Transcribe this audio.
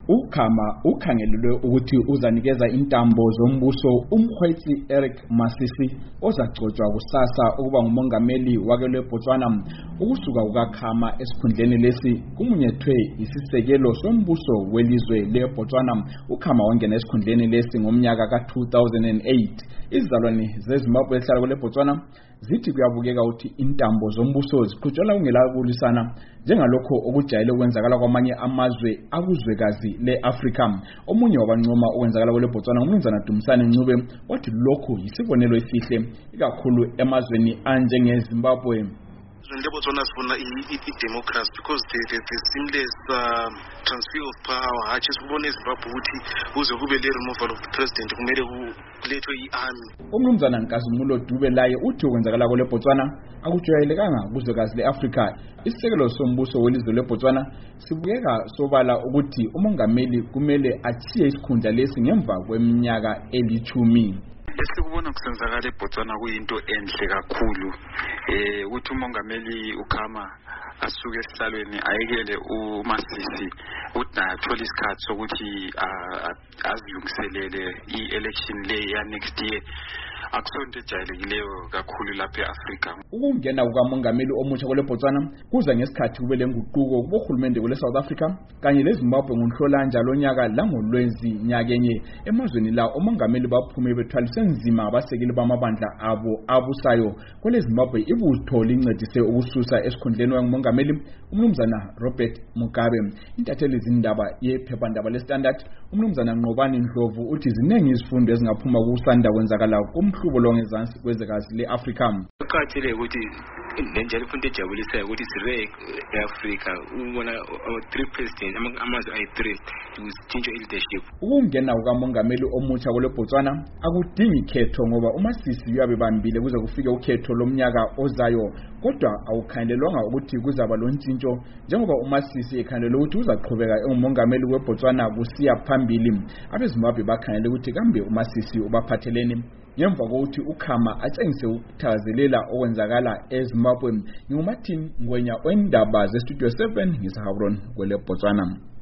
Ukhama ukhangelelwe ukuthi uzanikeza intambo zombuso umkhwethi Eric Masisi ozacotshwa kusasa ukuba ngumongameli wake leBotswana. Ukusuka kukaKhama esikhundleni lesi kumunyethwe isisekelo sombuso welizwe leBotswana. uKhama wangena esikhundleni lesi ngomnyaka ka2008. Izizalwane zeZimbabwe ehlala kweLeBotswana zithi kuyabukeka ukuthi intambo zombuso ziqhutshela ungelakulisana njengalokho okujayele ukwenzakala kwamanye amazwe akuzwekazi leAfrika. Omunye wabancoma okwenzakala kweLeBotswana ngumnumzana Dumisani Ncube wathi lokho yisibonelo esihle ikakhulu emazweni anjengeZimbabwe. LeBotswana sifuna i-democracy because the seamless transfer of power hatshi sikubona eZimbabwe ukuthi kuze kube le removal of the president kumele kulethwe i-army. Umnumzana Nkazimulo Dube laye uthi ukwenzakala kweLeBotswana akujwayelekanga kuzwekazi leAfrika. Isisekelo sombuso welizwe leBotswana sibukeka sobala ukuthi umongameli kumele achiye isikhundla lesi ngemva kweminyaka eli-10. Esikubona kusenzakala eBotswana kuyinto enhle kakhulu ukuthi umongameli uKhama asuke esihlalweni ayekele uMasisi uthi athola isikhathi sokuthi azilungiselele i-election le ya next year. Akusonto ejayelekileyo kakhulu lapha eAfrika. Ukungena kukamongameli omutsha kweLeBotswana kuza ngesikhathi kube lenguquko kubohulumende kweSouth Africa kanye leZimbabwe ngoNhlolanja lonyaka langolwezi nyakenye. Emazweni la omongameli baphume bethwalise nzima abasekeli bamabandla abo abusayo. KweleZimbabwe ibutho lincedise ukususa esikhundleni wengumongameli umnumzana Robert Mugabe. Intatheli izindaba yephephandaba leStandard umnumzana Nqobani Ndlovu uthi ziningi izifundo ezingaphuma kusanda kwenzakala kumhlubo longezansi kwezwekazi leAfrika. Kuqakathekile ukuthi njalo ifunto ejabulisayo ukuthi sire eAfrika ubona 3 president amazwe ayi3 kushintsha leadership. Ukungena kukamongameli omutsha kweLeBotswana akudingi khetho ngoba uMasisi uyabe bambile kuze kufike ukhetho lomnyaka ozayo, kodwa awukhandelwanga ukuthi kuzaba lontshintsho njengoba uMasisi ekhandelwe ukuthi uzaqhubeka engumongameli weBotswana kusiya phambili. AbeZimbabwe bakhangelele ukuthi kambe uMasisi ubaphatheleni ngemva kokuthi uKhama atshengise ukuthakazelela okwenzakala eZimbabwe. NginguMartin Ngwenya wendaba zeStudio 7 ngiseHabron kweLeBotswana.